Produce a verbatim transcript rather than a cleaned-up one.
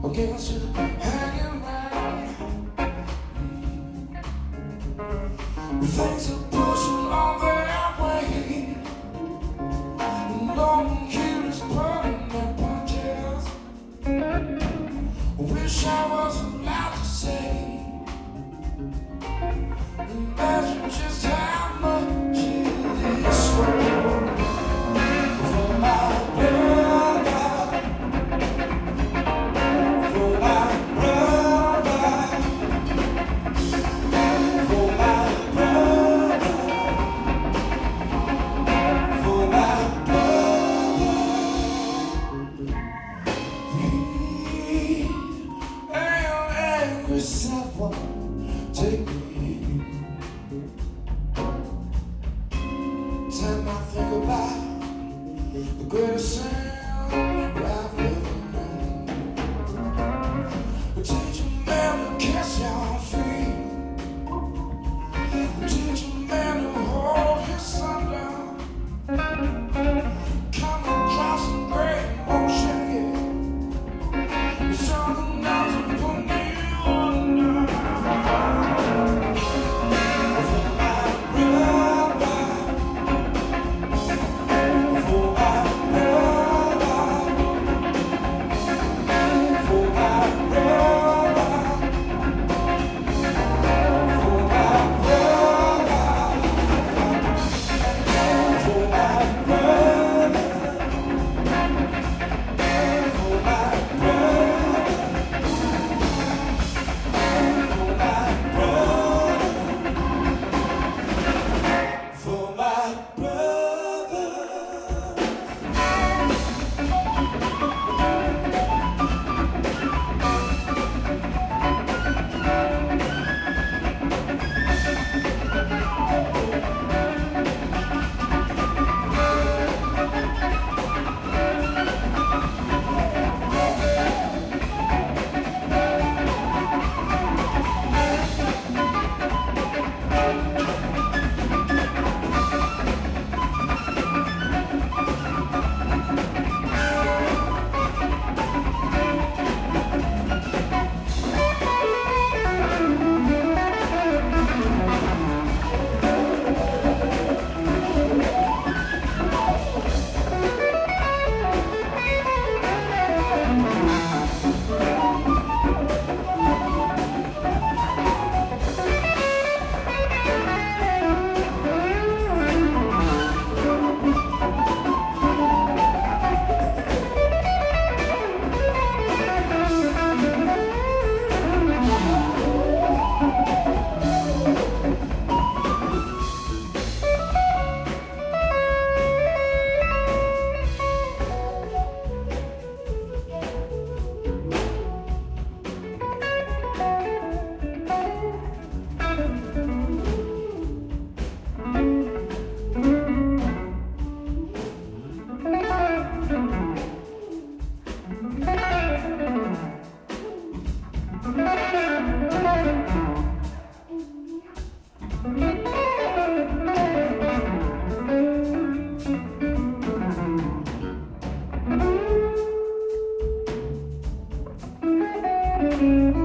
against you, hanging around. Things are pushing on their way. No one here is pulling their punches. Wish I was allowed to say. Imagine just how much it is worth. For my brother, for my brother, for my brother, for my brother. He ain't angry, someone take me. Time I think about the greatest sound I've ever known. Teach a man to kiss your feet. Teach a man to hold his son down. Come across some great emotion, yeah. It's something enough to put me under. For my brother, for my brother, for my brother, for my brother, for my brother, for my brother, for my brother. Thank you.